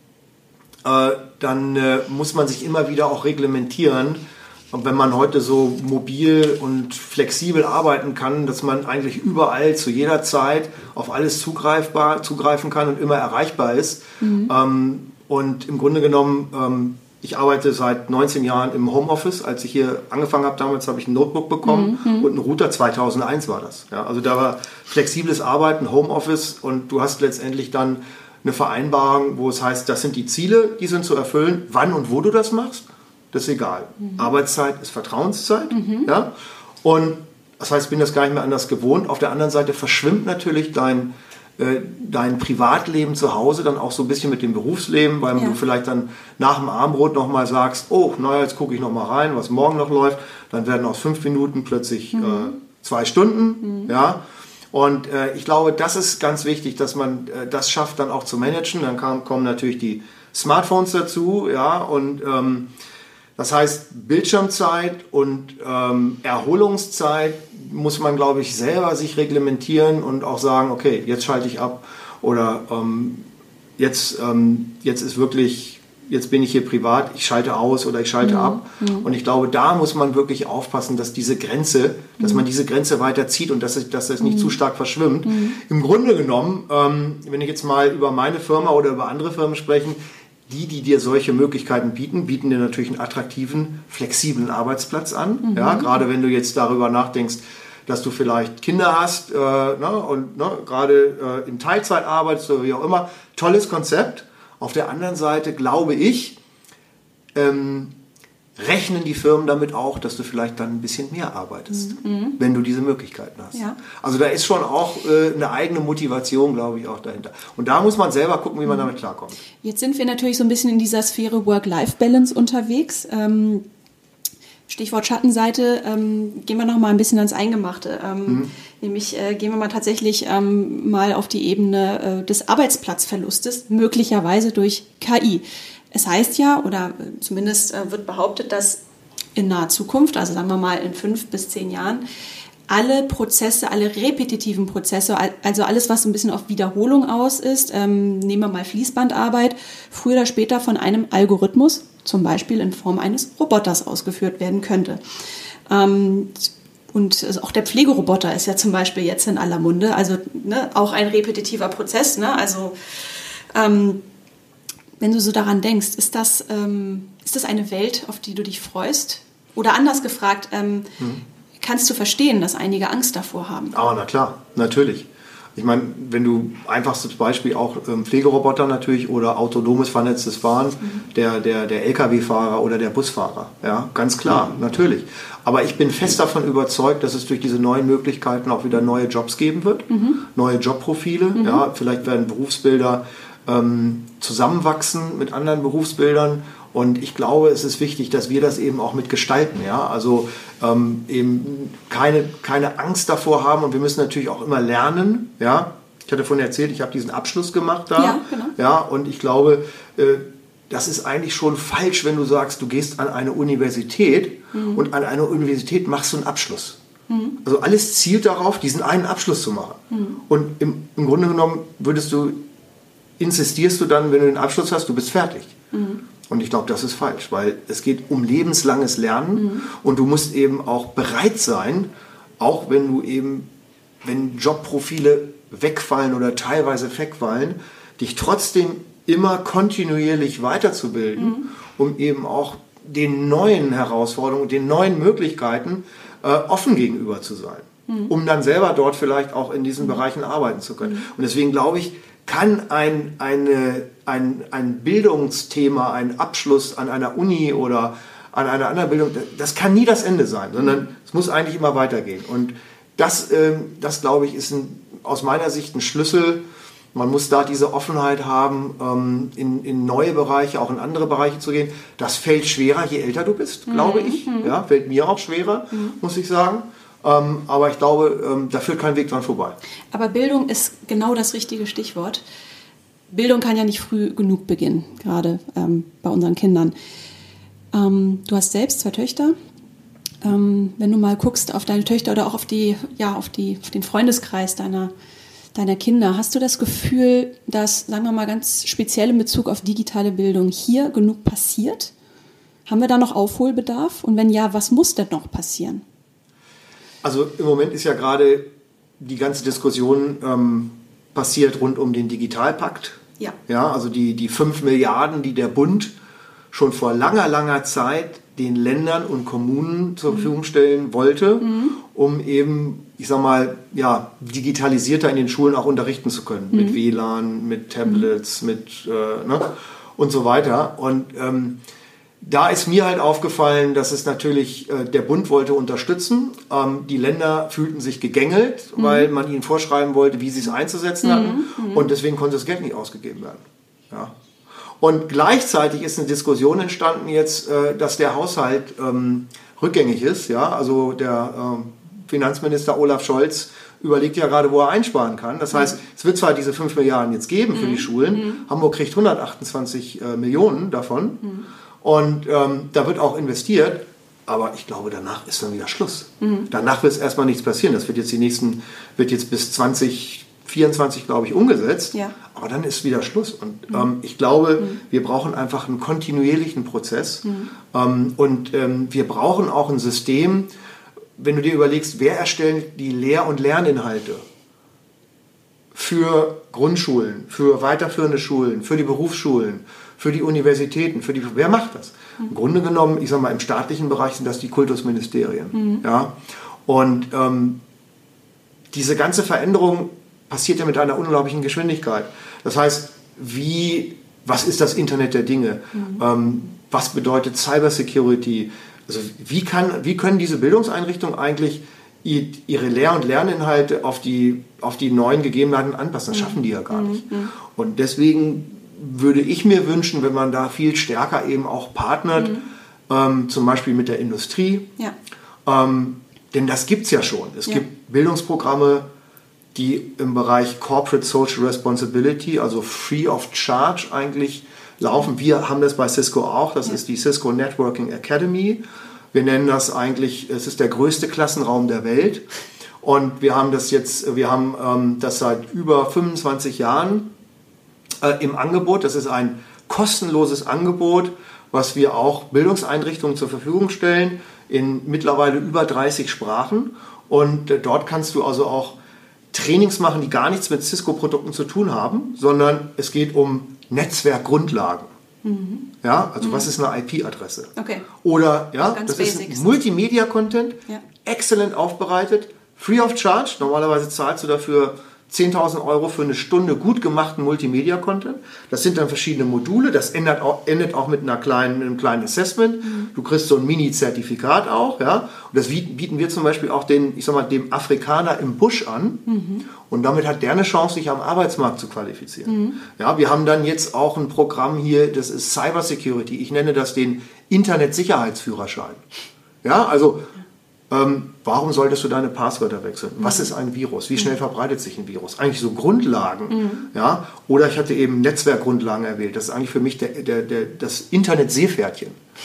äh, dann äh, muss man sich immer wieder auch reglementieren. Und wenn man heute so mobil und flexibel arbeiten kann, dass man eigentlich überall zu jeder Zeit auf alles zugreifbar, zugreifen kann und immer erreichbar ist. Mhm. Ähm, und im Grunde genommen, ähm, ich arbeite seit neunzehn Jahren im Homeoffice. Als ich hier angefangen habe, damals habe ich ein Notebook bekommen mhm. und einen Router, zweitausendeins war das. Ja, also da war flexibles Arbeiten, Homeoffice und du hast letztendlich dann eine Vereinbarung, wo es heißt, das sind die Ziele, die sind zu erfüllen. Wann und wo du das machst, das ist egal. Mhm. Arbeitszeit ist Vertrauenszeit. Mhm. Ja? Und das heißt, ich bin das gar nicht mehr anders gewohnt. Auf der anderen Seite verschwimmt natürlich dein, äh, dein Privatleben zu Hause dann auch so ein bisschen mit dem Berufsleben, weil ja. du vielleicht dann nach dem Abendbrot nochmal sagst, oh, naja, jetzt gucke ich nochmal rein, was morgen noch läuft. Dann werden aus fünf Minuten plötzlich mhm. äh, zwei Stunden. Mhm. Ja? Und äh, ich glaube, das ist ganz wichtig, dass man äh, das schafft, dann auch zu managen. Dann kam, kommen natürlich die Smartphones dazu, ja, und ähm, das heißt, Bildschirmzeit und ähm, Erholungszeit muss man, glaube ich, selber sich reglementieren und auch sagen, okay, jetzt schalte ich ab oder ähm, jetzt, ähm, jetzt ist wirklich, jetzt bin ich hier privat, ich schalte aus oder ich schalte mhm. ab. Mhm. Und ich glaube, da muss man wirklich aufpassen, dass diese Grenze, dass mhm. man diese Grenze weiterzieht und dass es, dass es nicht mhm. zu stark verschwimmt. Mhm. Im Grunde genommen, ähm, wenn ich jetzt mal über meine Firma oder über andere Firmen spreche, die, die dir solche Möglichkeiten bieten, bieten dir natürlich einen attraktiven, flexiblen Arbeitsplatz an. Mhm. Ja, gerade wenn du jetzt darüber nachdenkst, dass du vielleicht Kinder hast äh, ne, und ne, gerade äh, in Teilzeit arbeitest oder wie auch immer. Tolles Konzept. Auf der anderen Seite glaube ich, ähm, rechnen die Firmen damit auch, dass du vielleicht dann ein bisschen mehr arbeitest, mhm. wenn du diese Möglichkeiten hast. Ja. Also da ist schon auch äh, eine eigene Motivation, glaube ich, auch dahinter. Und da muss man selber gucken, wie man mhm. damit klarkommt. Jetzt sind wir natürlich so ein bisschen in dieser Sphäre Work-Life-Balance unterwegs. Ähm, Stichwort Schattenseite, ähm, gehen wir noch mal ein bisschen ans Eingemachte. Ähm, mhm. Nämlich äh, gehen wir mal tatsächlich ähm, mal auf die Ebene äh, des Arbeitsplatzverlustes, möglicherweise durch K I. Es heißt ja, oder zumindest äh, wird behauptet, dass in naher Zukunft, also sagen wir mal in fünf bis zehn Jahren, alle Prozesse, alle repetitiven Prozesse, also alles, was so ein bisschen auf Wiederholung aus ist, ähm, nehmen wir mal Fließbandarbeit, früher oder später von einem Algorithmus, zum Beispiel in Form eines Roboters, ausgeführt werden könnte. Ähm, und auch der Pflegeroboter ist ja zum Beispiel jetzt in aller Munde, also ne, auch ein repetitiver Prozess, ne, also ähm, Wenn du so daran denkst, ist das, ähm, ist das eine Welt, auf die du dich freust? Oder anders gefragt, ähm, hm. kannst du verstehen, dass einige Angst davor haben? Ah, na klar, natürlich. Ich meine, wenn du einfachstes Beispiel auch ähm, Pflegeroboter natürlich oder autonomes vernetztes Fahren, mhm. der, der, der L K W-Fahrer oder der Busfahrer, ja, ganz klar, mhm. natürlich. Aber ich bin fest davon überzeugt, dass es durch diese neuen Möglichkeiten auch wieder neue Jobs geben wird, mhm. neue Jobprofile, mhm. ja, vielleicht werden Berufsbilder ähm, zusammenwachsen mit anderen Berufsbildern. Und ich glaube, es ist wichtig, dass wir das eben auch mitgestalten. Ja? Also ähm, eben keine, keine Angst davor haben. Und wir müssen natürlich auch immer lernen. Ja? Ich hatte vorhin erzählt, ich habe diesen Abschluss gemacht da. Ja, genau. Ja, und ich glaube, äh, das ist eigentlich schon falsch, wenn du sagst, du gehst an eine Universität mhm. und an einer Universität machst du einen Abschluss. Mhm. Also alles zielt darauf, diesen einen Abschluss zu machen. Mhm. Und im, im Grunde genommen würdest du, insistierst du dann, wenn du den Abschluss hast, du bist fertig. Mhm. Und ich glaube, das ist falsch, weil es geht um lebenslanges Lernen mhm. und du musst eben auch bereit sein, auch wenn du eben, wenn Jobprofile wegfallen oder teilweise wegfallen, dich trotzdem immer kontinuierlich weiterzubilden, mhm. um eben auch den neuen Herausforderungen, den neuen Möglichkeiten äh, offen gegenüber zu sein, mhm. um dann selber dort vielleicht auch in diesen mhm. Bereichen arbeiten zu können. Mhm. Und deswegen glaube ich, kann ein, eine, ein, ein Bildungsthema, ein Abschluss an einer Uni oder an einer anderen Bildung, das kann nie das Ende sein, sondern es muss eigentlich immer weitergehen. Und das, ähm, das glaube ich, ist ein, aus meiner Sicht ein Schlüssel. Man muss da diese Offenheit haben, ähm, in, in neue Bereiche, auch in andere Bereiche zu gehen. Das fällt schwerer, je älter du bist, mhm. glaube ich. Ja, fällt mir auch schwerer, mhm. muss ich sagen. Ähm, aber ich glaube, ähm, da führt kein Weg dran vorbei. Aber Bildung ist genau das richtige Stichwort. Bildung kann ja nicht früh genug beginnen, gerade ähm, bei unseren Kindern. Ähm, du hast selbst zwei Töchter. Ähm, wenn du mal guckst auf deine Töchter oder auch auf, die, ja, auf, die, auf den Freundeskreis deiner, deiner Kinder, hast du das Gefühl, dass, sagen wir mal ganz speziell in Bezug auf digitale Bildung, hier genug passiert? Haben wir da noch Aufholbedarf? Und wenn ja, was muss denn noch passieren? Also im Moment ist ja gerade die ganze Diskussion ähm, passiert rund um den Digitalpakt. Ja. Ja, also die, die fünf Milliarden, die der Bund schon vor langer, langer Zeit den Ländern und Kommunen zur mhm. Verfügung stellen wollte, mhm. um eben, ich sag mal, ja, digitalisierter in den Schulen auch unterrichten zu können. Mhm. Mit W L A N, mit Tablets, mhm. mit äh, ne, und so weiter. Und ähm, da ist mir halt aufgefallen, dass es natürlich, äh, der Bund wollte unterstützen. Ähm, die Länder fühlten sich gegängelt, mhm. weil man ihnen vorschreiben wollte, wie sie es einzusetzen mhm. hatten. Mhm. Und deswegen konnte das Geld nicht ausgegeben werden. Ja. Und gleichzeitig ist eine Diskussion entstanden jetzt, äh, dass der Haushalt ähm, rückgängig ist. Ja? Also der äh, Finanzminister Olaf Scholz überlegt ja gerade, wo er einsparen kann. Das heißt, mhm. es wird zwar diese fünf Milliarden jetzt geben für mhm. die Schulen. Mhm. Hamburg kriegt hundertachtundzwanzig äh, Millionen davon. Mhm. Und ähm, da wird auch investiert, aber ich glaube, danach ist dann wieder Schluss. Mhm. Danach wird es erstmal nichts passieren. Das wird jetzt die nächsten, wird jetzt bis zwanzig vierundzwanzig, glaube ich, umgesetzt. Ja. Aber dann ist wieder Schluss. Und mhm. ähm, ich glaube, mhm. wir brauchen einfach einen kontinuierlichen Prozess. Mhm. Ähm, und ähm, wir brauchen auch ein System, wenn du dir überlegst, wer erstellt die Lehr- und Lerninhalte für Grundschulen, für weiterführende Schulen, für die Berufsschulen, für die Universitäten, für die, wer macht das? Mhm. Im Grunde genommen, ich sage mal, im staatlichen Bereich sind das die Kultusministerien. Mhm. Ja? Und ähm, diese ganze Veränderung passiert ja mit einer unglaublichen Geschwindigkeit. Das heißt, wie, was ist das Internet der Dinge? Mhm. Ähm, was bedeutet Cybersecurity? Also wie, kann, wie können diese Bildungseinrichtungen eigentlich ihre Lehr- und Lerninhalte auf die, auf die neuen Gegebenheiten anpassen? Das schaffen die ja gar nicht. Mhm. Und deswegen würde ich mir wünschen, wenn man da viel stärker eben auch partnert, mhm. ähm, zum Beispiel mit der Industrie. Ja. Ähm, denn das gibt es ja schon. Es ja. gibt Bildungsprogramme, die im Bereich Corporate Social Responsibility, also free of charge eigentlich laufen. Wir haben das bei Cisco auch. Das ja. ist die Cisco Networking Academy. Wir nennen das eigentlich, es ist der größte Klassenraum der Welt. Und wir haben das jetzt, wir haben ähm, das seit über fünfundzwanzig Jahren äh, im Angebot. Das ist ein kostenloses Angebot, was wir auch Bildungseinrichtungen zur Verfügung stellen, in mittlerweile über dreißig Sprachen. Und äh, dort kannst du also auch Trainings machen, die gar nichts mit Cisco-Produkten zu tun haben, sondern es geht um Netzwerkgrundlagen. Mhm. Ja, also mhm. was ist eine I P-Adresse? Okay. Oder ja, Ganz das Basics. ist Multimedia-Content, ja. exzellent aufbereitet, free of charge. Normalerweise zahlst du dafür zehntausend Euro für eine Stunde gut gemachten Multimedia-Content. Das sind dann verschiedene Module. Das endet auch, endet auch mit einer kleinen, einem kleinen Assessment. Mhm. Du kriegst so ein Mini-Zertifikat auch. Ja? Und das bieten wir zum Beispiel auch den, ich sag mal, dem Afrikaner im Busch an. Mhm. Und damit hat der eine Chance, sich am Arbeitsmarkt zu qualifizieren. Mhm. Ja, wir haben dann jetzt auch ein Programm hier, das ist Cyber Security. Ich nenne das den Internet-Sicherheitsführerschein. Ja, also Ähm, warum solltest du deine Passwörter wechseln? Mhm. Was ist ein Virus? Wie schnell verbreitet sich ein Virus? Eigentlich so Grundlagen. Mhm. Ja? Oder ich hatte eben Netzwerkgrundlagen erwähnt. Das ist eigentlich für mich der, der, der, das Internet-Seepferdchen.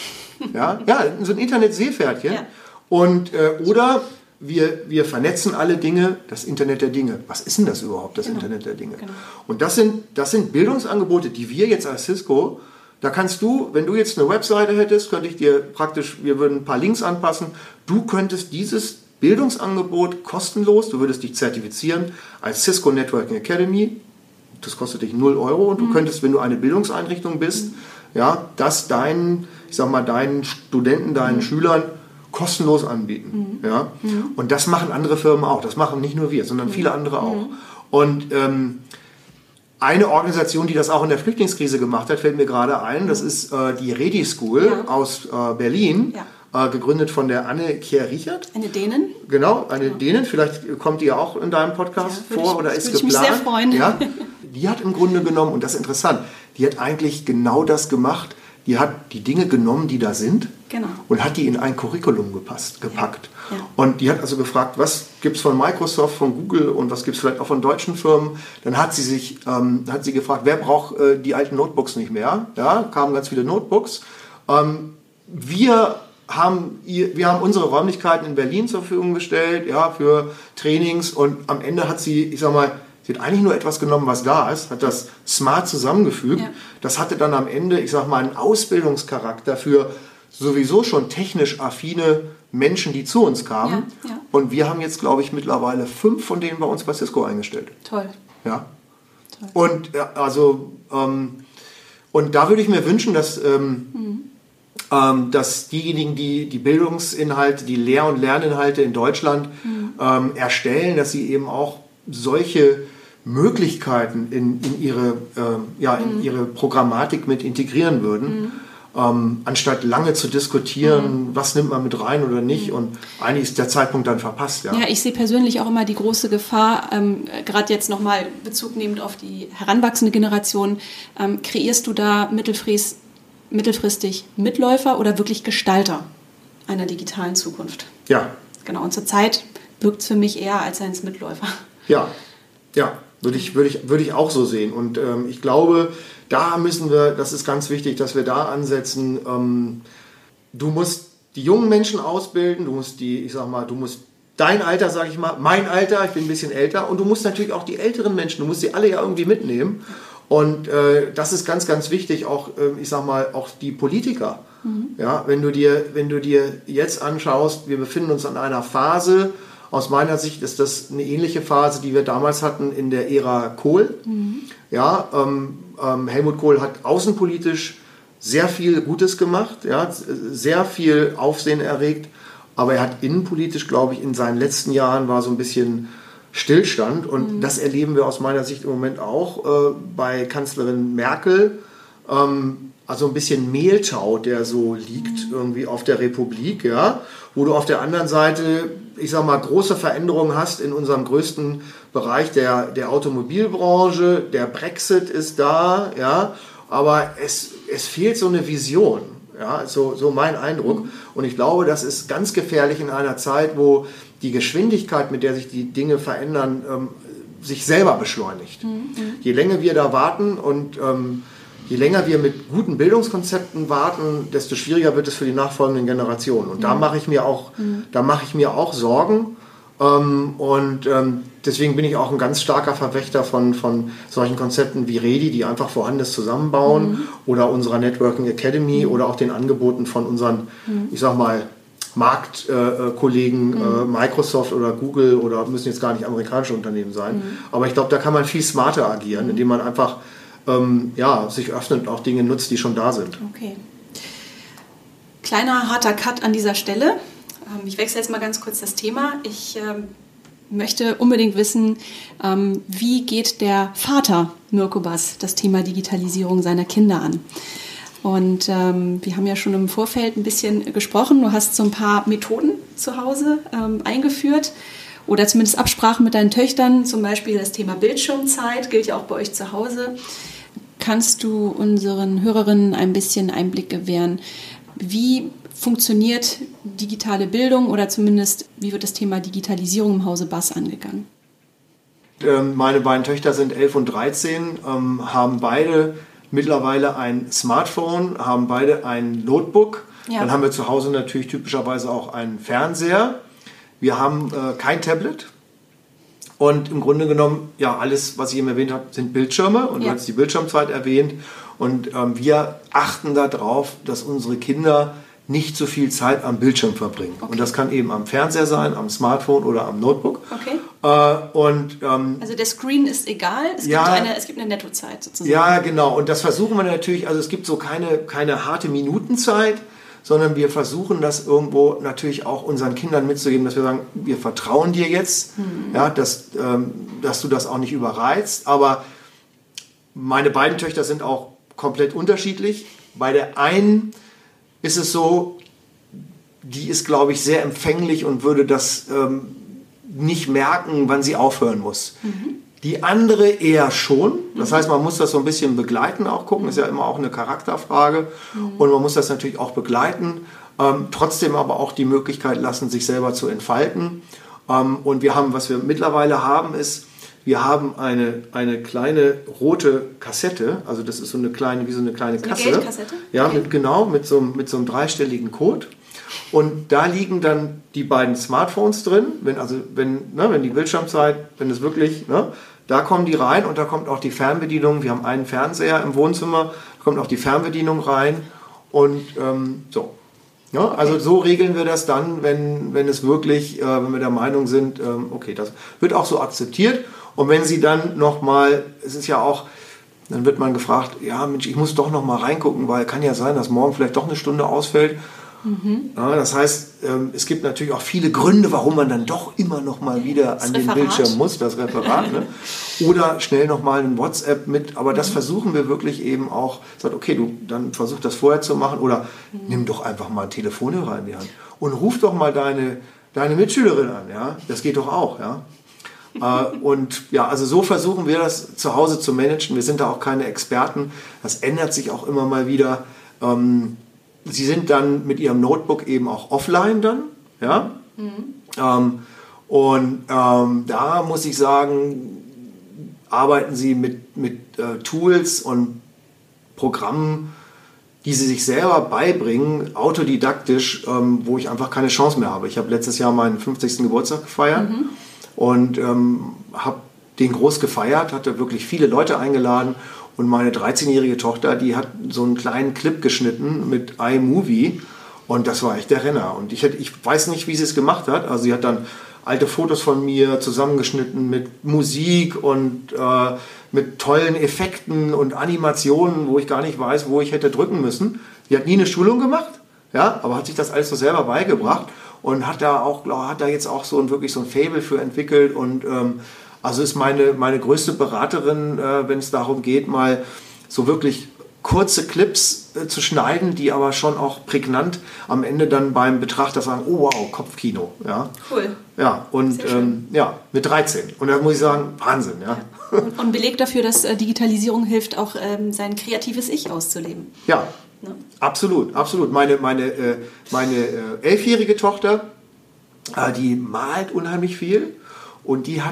Ja? Ja, so ein Internet-Seepferdchen. Ja. Und, äh, oder wir, wir vernetzen alle Dinge, das Internet der Dinge. Was ist denn das überhaupt, das genau. Internet der Dinge? Genau. Und das sind, das sind Bildungsangebote, die wir jetzt als Cisco, da kannst du, wenn du jetzt eine Webseite hättest, könnte ich dir praktisch, wir würden ein paar Links anpassen, du könntest dieses Bildungsangebot kostenlos, du würdest dich zertifizieren als Cisco Networking Academy, das kostet dich null Euro und du mhm. könntest, wenn du eine Bildungseinrichtung bist, mhm. ja, das deinen, ich sag mal, deinen Studenten, deinen mhm. Schülern kostenlos anbieten. Mhm. Ja? Mhm. Und das machen andere Firmen auch, das machen nicht nur wir, sondern mhm. viele andere auch. Mhm. Und ähm, eine Organisation, die das auch in der Flüchtlingskrise gemacht hat, fällt mir gerade ein. Das ist äh, die Ready School ja. aus äh, Berlin, ja. äh, gegründet von der Anne Kier-Richert. Eine Dänin? Genau, eine ja. Dänin. Vielleicht kommt die ja auch in deinem Podcast ja, vor ich, oder ist würde geplant. Ich mich sehr freuen. Ja? Die hat im Grunde genommen, und das ist interessant, die hat eigentlich genau das gemacht. Die hat die Dinge genommen, die da sind, genau. und hat die in ein Curriculum gepasst, gepackt. Ja. Ja. Und die hat also gefragt, was gibt es von Microsoft, von Google und was gibt es vielleicht auch von deutschen Firmen. Dann hat sie sich ähm, hat sie gefragt, wer braucht äh, die alten Notebooks nicht mehr? Ja, kamen ganz viele Notebooks. Ähm, wir haben, wir haben unsere Räumlichkeiten in Berlin zur Verfügung gestellt, ja, für Trainings, und am Ende hat sie, ich sag mal, sie hat eigentlich nur etwas genommen, was da ist, hat das smart zusammengefügt. Ja. Das hatte dann am Ende, ich sag mal, einen Ausbildungscharakter für sowieso schon technisch affine Menschen, die zu uns kamen. Ja, ja. Und wir haben jetzt, glaube ich, mittlerweile fünf von denen bei uns bei Cisco eingestellt. Toll. Ja. Toll. Und ja, also ähm, und da würde ich mir wünschen, dass ähm, mhm. ähm, dass diejenigen, die die Bildungsinhalte, die Lehr- und Lerninhalte in Deutschland mhm. ähm, erstellen, dass sie eben auch solche Möglichkeiten in, in, ihre, äh, ja, in mhm. ihre Programmatik mit integrieren würden, mhm. ähm, anstatt lange zu diskutieren, mhm. was nimmt man mit rein oder nicht. Mhm. Und eigentlich ist der Zeitpunkt dann verpasst. Ja, ja, ich sehe persönlich auch immer die große Gefahr, ähm, gerade jetzt nochmal Bezug nehmend auf die heranwachsende Generation, ähm, kreierst du da mittelfristig, mittelfristig Mitläufer oder wirklich Gestalter einer digitalen Zukunft? Ja. Genau, und zurzeit wirkt es für mich eher als ein Mitläufer. Ja, ja, würde ich, würde ich, würde ich auch so sehen. Und ähm, ich glaube, da müssen wir, das ist ganz wichtig, dass wir da ansetzen. Ähm, du musst die jungen Menschen ausbilden, du musst die, ich sag mal, du musst dein Alter, sag ich mal, mein Alter, ich bin ein bisschen älter, und du musst natürlich auch die älteren Menschen, du musst sie alle ja irgendwie mitnehmen. Und äh, das ist ganz, ganz wichtig, auch, äh, ich sag mal, auch die Politiker. Mhm. Ja, wenn du dir, wenn du dir jetzt anschaust, wir befinden uns an einer Phase. Aus meiner Sicht ist das eine ähnliche Phase, die wir damals hatten in der Ära Kohl. Mhm. Ja, ähm, ähm, Helmut Kohl hat außenpolitisch sehr viel Gutes gemacht, ja, sehr viel Aufsehen erregt, aber er hat innenpolitisch, glaube ich, in seinen letzten Jahren war so ein bisschen Stillstand, und mhm. das erleben wir aus meiner Sicht im Moment auch äh, bei Kanzlerin Merkel. Ähm, Also ein bisschen Mehltau, der so liegt irgendwie auf der Republik, ja, wo du auf der anderen Seite, ich sag mal, große Veränderungen hast in unserem größten Bereich der, der Automobilbranche. Der Brexit ist da, ja, aber es, es fehlt so eine Vision, ja, so, so mein Eindruck. Und ich glaube, das ist ganz gefährlich in einer Zeit, wo die Geschwindigkeit, mit der sich die Dinge verändern, ähm, sich selber beschleunigt. Mhm. Je länger wir da warten und ähm, je länger wir mit guten Bildungskonzepten warten, desto schwieriger wird es für die nachfolgenden Generationen. Und mhm. da mache ich mir auch, mhm. da mache ich mir auch Sorgen. Ähm, und ähm, deswegen bin ich auch ein ganz starker Verfechter von, von solchen Konzepten wie Ready, die einfach Vorhandenes zusammenbauen, mhm. oder unserer Networking Academy, mhm. oder auch den Angeboten von unseren, mhm. ich sag mal, Marktkollegen, äh, Mhm. äh, Microsoft oder Google oder müssen jetzt gar nicht amerikanische Unternehmen sein. Mhm. Aber ich glaube, da kann man viel smarter agieren, indem man einfach ähm, ja, sich öffnet und auch Dinge nutzt, die schon da sind. Okay. Kleiner harter Cut an dieser Stelle. Ähm, ich wechsle jetzt mal ganz kurz das Thema. Ich ähm, möchte unbedingt wissen, ähm, wie geht der Vater Mirko Bass das Thema Digitalisierung seiner Kinder an? Und ähm, wir haben ja schon im Vorfeld ein bisschen gesprochen. Du hast so ein paar Methoden zu Hause ähm, eingeführt oder zumindest Absprachen mit deinen Töchtern. Zum Beispiel das Thema Bildschirmzeit gilt ja auch bei euch zu Hause. Kannst du unseren Hörerinnen ein bisschen Einblick gewähren? Wie funktioniert digitale Bildung oder zumindest wie wird das Thema Digitalisierung im Hause Bass angegangen? Ähm, meine beiden Töchter sind elf und dreizehn, ähm, haben beide mittlerweile ein Smartphone, haben beide ein Notebook. Ja. Dann haben wir zu Hause natürlich typischerweise auch einen Fernseher. Wir haben äh, kein Tablet. Und im Grunde genommen, ja, alles, was ich eben erwähnt habe, sind Bildschirme. Und Ja. du hast die Bildschirmzeit erwähnt. Und ähm, wir achten darauf, dass unsere Kinder nicht so viel Zeit am Bildschirm verbringen. Okay. Und das kann eben am Fernseher sein, am Smartphone oder am Notebook. Okay. Äh, und, ähm, Also der Screen ist egal, es, Ja. gibt, eine, es gibt eine Nettozeit sozusagen. ja, genau. Und das versuchen wir natürlich, also es gibt so keine, keine harte Minutenzeit, sondern wir versuchen das irgendwo natürlich auch unseren Kindern mitzugeben, dass wir sagen, wir vertrauen dir jetzt, mhm. ja, dass, ähm, dass du das auch nicht überreizt. Aber meine beiden Töchter sind auch komplett unterschiedlich. Bei der einen ist es so, die ist, glaube ich, sehr empfänglich und würde das ähm, nicht merken, wann sie aufhören muss. Mhm. Die andere eher schon. Das heißt, man muss das so ein bisschen begleiten, auch gucken. Ist ja immer auch eine Charakterfrage. Mhm. Und man muss das natürlich auch begleiten. Ähm, trotzdem aber auch die Möglichkeit lassen, sich selber zu entfalten. Ähm, und wir haben, was wir mittlerweile haben, ist, wir haben eine, eine kleine rote Kassette. Also das ist so eine kleine, wie so eine kleine so eine Kasse. Geldkassette? Ja, Okay. mit, genau, mit so, mit so einem dreistelligen Code. Und da liegen dann die beiden Smartphones drin, wenn, also wenn, ne, wenn die Bildschirmzeit, wenn es wirklich, ne, da kommen die rein und da kommt auch die Fernbedienung. Wir haben einen Fernseher im Wohnzimmer, da kommt auch die Fernbedienung rein und ähm, so. Ja, also Okay. so regeln wir das dann, wenn, wenn es wirklich, äh, wenn wir der Meinung sind, ähm, okay, das wird auch so akzeptiert. Und wenn sie dann nochmal, es ist ja auch, dann wird man gefragt, ja Mensch, ich muss doch nochmal reingucken, weil kann ja sein, dass morgen vielleicht doch eine Stunde ausfällt. Mhm. Ja, das heißt, ähm, es gibt natürlich auch viele Gründe, warum man dann doch immer noch mal wieder das an den Referat. Bildschirm muss, das Referat. Ne? Oder schnell noch mal ein WhatsApp mit. Aber das mhm. versuchen wir wirklich eben auch. Sagt, okay, du dann versuch das vorher zu machen oder mhm. nimm doch einfach mal einen Telefonhörer in die Hand und ruf doch mal deine, deine Mitschülerin an. Ja? Das geht doch auch. Ja? äh, und ja, also so versuchen wir das zu Hause zu managen. Wir sind da auch keine Experten. Das ändert sich auch immer mal wieder. Ähm, Sie sind dann mit ihrem Notebook eben auch offline dann, ja. Mhm. Ähm, und ähm, da muss ich sagen, arbeiten sie mit, mit äh, Tools und Programmen, die sie sich selber beibringen, autodidaktisch, ähm, wo ich einfach keine Chance mehr habe. Ich habe letztes Jahr meinen fünfzigsten Geburtstag gefeiert mhm. und ähm, habe den groß gefeiert, hatte wirklich viele Leute eingeladen. Und meine dreizehnjährige Tochter, die hat so einen kleinen Clip geschnitten mit iMovie und das war echt der Renner. Und ich, hätte, ich weiß nicht, wie sie es gemacht hat. Also sie hat dann alte Fotos von mir zusammengeschnitten mit Musik und äh, mit tollen Effekten und Animationen, wo ich gar nicht weiß, wo ich hätte drücken müssen. Sie hat nie eine Schulung gemacht, ja, aber hat sich das alles so selber beigebracht und hat da auch, hat da jetzt auch so ein, wirklich so ein Faible für entwickelt und ähm, also ist meine, meine größte Beraterin, äh, wenn es darum geht, mal so wirklich kurze Clips äh, zu schneiden, die aber schon auch prägnant am Ende dann beim Betrachter sagen, oh wow, Kopfkino. Ja. Cool. Ja, und ähm, ja, mit dreizehn. Und da muss ich sagen, Wahnsinn. Ja. Ja. Und, und Beleg dafür, dass äh, Digitalisierung hilft, auch ähm, sein kreatives Ich auszuleben. Ja, ja. absolut, absolut. Meine, meine, äh, meine äh, elfjährige Tochter, äh, die malt unheimlich viel und die hat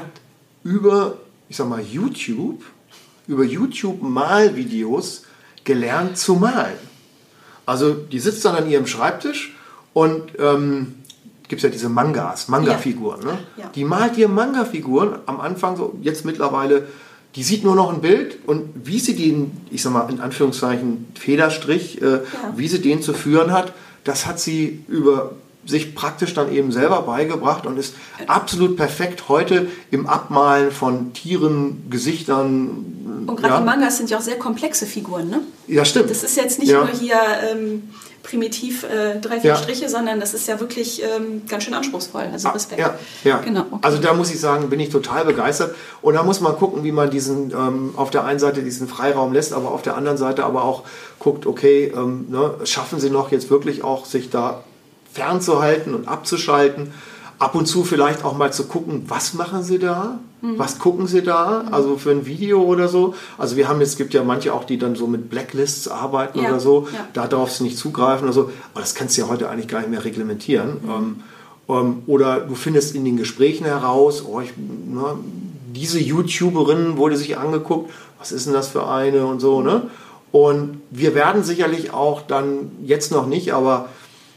über, ich sag mal, YouTube, über YouTube Malvideos gelernt zu malen. Also die sitzt dann an ihrem Schreibtisch und ähm, gibt es ja diese Mangas, Manga-Figuren. Ne? Ja. Die malt ihr Manga-Figuren am Anfang so, jetzt mittlerweile, die sieht nur noch ein Bild und wie sie den, ich sag mal in Anführungszeichen Federstrich, äh, ja. wie sie den zu führen hat, das hat sie über sich praktisch dann eben selber beigebracht und ist absolut perfekt heute im Abmalen von Tieren, Gesichtern. Und gerade ja. die Mangas sind ja auch sehr komplexe Figuren, ne? Ja, stimmt. Das ist jetzt nicht ja. nur hier ähm, primitiv äh, drei, vier ja. Striche, sondern das ist ja wirklich ähm, ganz schön anspruchsvoll. Also Respekt. Ja, ja. Genau, okay. Also da muss ich sagen, bin ich total begeistert. Und da muss man gucken, wie man diesen ähm, auf der einen Seite diesen Freiraum lässt, aber auf der anderen Seite aber auch guckt, okay, ähm, ne, schaffen sie noch jetzt wirklich auch sich da fernzuhalten und abzuschalten. Ab und zu vielleicht auch mal zu gucken, was machen sie da? Mhm. Was gucken sie da? Mhm. Also für ein Video oder so. Also wir haben, es gibt ja manche auch, die dann so mit Blacklists arbeiten ja. oder so. Ja. Da darfst du nicht zugreifen oder so. Aber das kannst du ja heute eigentlich gar nicht mehr reglementieren. Mhm. Ähm, ähm, oder du findest in den Gesprächen heraus, oh, ich, na, diese YouTuberin wurde sich angeguckt, was ist denn das für eine und so. Ne? Und wir werden sicherlich auch dann, jetzt noch nicht, aber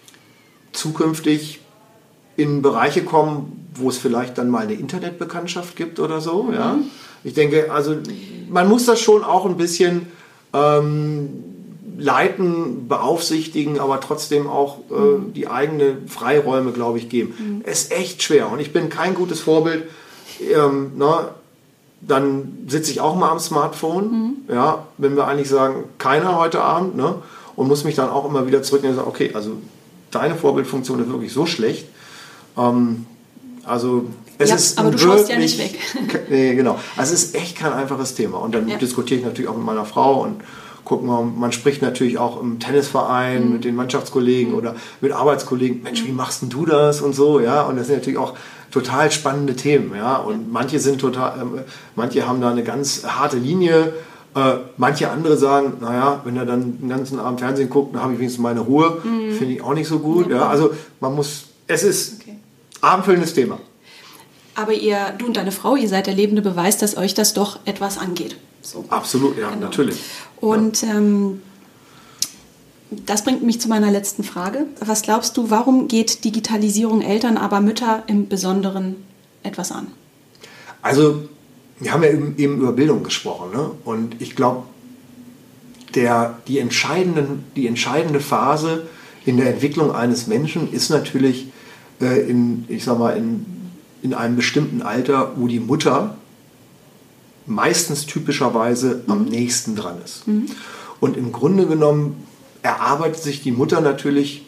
zukünftig in Bereiche kommen, wo es vielleicht dann mal eine Internetbekanntschaft gibt oder so. Mhm. Ja. Ich denke, also man muss das schon auch ein bisschen ähm, leiten, beaufsichtigen, aber trotzdem auch äh, mhm. die eigenen Freiräume, glaube ich, geben. Mhm. Es ist echt schwer und ich bin kein gutes Vorbild. Ähm, na, dann sitze ich auch mal am Smartphone, mhm. ja, wenn wir eigentlich sagen, keiner heute Abend, ne, und muss mich dann auch immer wieder zurücknehmen und sagen, okay, also deine Vorbildfunktion ist wirklich so schlecht. Ähm, also es ja, ist aber du wirklich, schaust ja nicht weg. Nee, genau. Also es ist echt kein einfaches Thema. Und dann ja. diskutiere ich natürlich auch mit meiner Frau und gucken wir, man spricht natürlich auch im Tennisverein mhm. mit den Mannschaftskollegen mhm. oder mit Arbeitskollegen. Mensch, wie machst denn du das und so, ja? Und das sind natürlich auch total spannende Themen, ja. Und ja. manche sind total, äh, manche haben da eine ganz harte Linie. Äh, manche andere sagen, naja, wenn er dann den ganzen Abend Fernsehen guckt, dann habe ich wenigstens meine Ruhe. Mhm. Finde ich auch nicht so gut. Ja. Ja. Also man muss, es ist okay. abendfüllendes Thema. Aber ihr, du und deine Frau, ihr seid der lebende Beweis, dass euch das doch etwas angeht. So. Absolut, ja, genau. natürlich. Und ja. ähm, das bringt mich zu meiner letzten Frage. Was glaubst du, warum geht Digitalisierung Eltern, aber Mütter im Besonderen etwas an? Also wir haben ja eben, eben über Bildung gesprochen, ne? Und ich glaube, der, die, entscheidenden, die entscheidende Phase in der Entwicklung eines Menschen ist natürlich äh, in, ich sag mal, in, in einem bestimmten Alter, wo die Mutter meistens typischerweise mhm. am nächsten dran ist. Mhm. Und im Grunde genommen erarbeitet sich die Mutter natürlich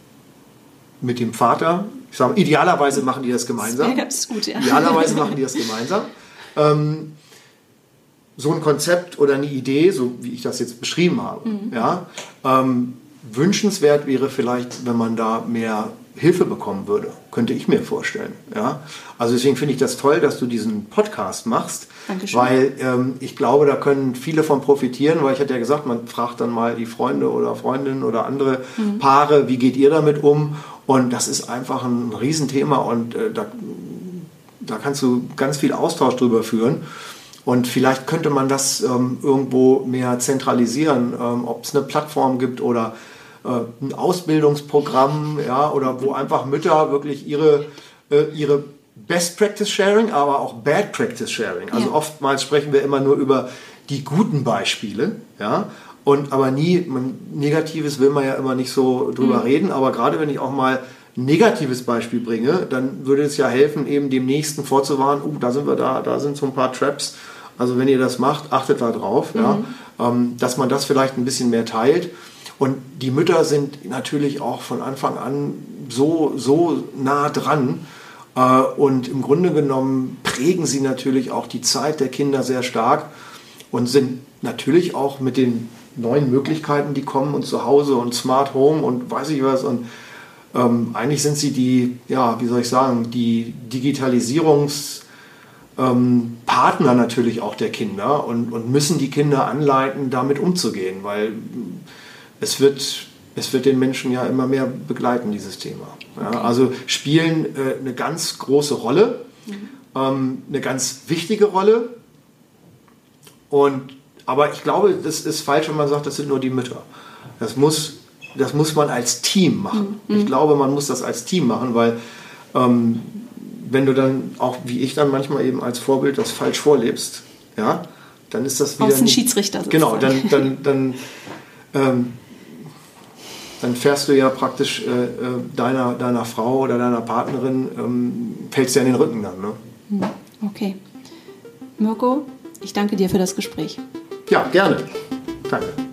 mit dem Vater, ich sage, idealerweise machen die das gemeinsam. Das wäre ganz gut, ja. Idealerweise machen die das gemeinsam. Ähm, so ein Konzept oder eine Idee, so wie ich das jetzt beschrieben habe, mhm. ja, ähm, wünschenswert wäre vielleicht, wenn man da mehr Hilfe bekommen würde, könnte ich mir vorstellen. Ja? Also deswegen finde ich das toll, dass du diesen Podcast machst, Dankeschön. Weil ähm, ich glaube, da können viele von profitieren, weil ich hatte ja gesagt, man fragt dann mal die Freunde oder Freundinnen oder andere mhm. Paare, wie geht ihr damit um? Und das ist einfach ein Riesenthema und äh, da, da kannst du ganz viel Austausch drüber führen. Und vielleicht könnte man das ähm, irgendwo mehr zentralisieren, ähm, ob es eine Plattform gibt oder ein Ausbildungsprogramm, ja, oder wo einfach Mütter wirklich ihre, äh, ihre Best Practice Sharing, aber auch Bad Practice Sharing. Also ja. oftmals sprechen wir immer nur über die guten Beispiele, ja, und aber nie, man, Negatives will man ja immer nicht so drüber mhm. reden, aber gerade wenn ich auch mal ein negatives Beispiel bringe, dann würde es ja helfen, eben dem Nächsten vorzuwarnen, oh, da sind wir da, da sind so ein paar Traps, also wenn ihr das macht, achtet da drauf, mhm. ja, ähm, dass man das vielleicht ein bisschen mehr teilt. Und die Mütter sind natürlich auch von Anfang an so, so nah dran. Äh, und im Grunde genommen prägen sie natürlich auch die Zeit der Kinder sehr stark und sind natürlich auch mit den neuen Möglichkeiten, die kommen und zu Hause und Smart Home und weiß ich was. Und ähm, eigentlich sind sie die, ja, wie soll ich sagen, die Digitalisierungspartner ähm, natürlich auch der Kinder und, und müssen die Kinder anleiten, damit umzugehen, weil Es wird, es wird den Menschen ja immer mehr begleiten, dieses Thema. Ja, okay. Also spielen äh, eine ganz große Rolle, mhm. ähm, eine ganz wichtige Rolle. Und, aber ich glaube, das ist falsch, wenn man sagt, das sind nur die Mütter. Das muss, das muss man als Team machen. Mhm. Ich glaube, man muss das als Team machen, weil ähm, wenn du dann auch, wie ich dann manchmal eben als Vorbild das falsch vorlebst, ja, dann ist das wieder... Außenschiedsrichter sozusagen. Genau, dann... dann, dann ähm, dann fährst du ja praktisch äh, deiner, deiner Frau oder deiner Partnerin, ähm, fällst ja in den Rücken dann. Ne? Okay. Mirko, ich danke dir für das Gespräch. Ja, gerne. Danke.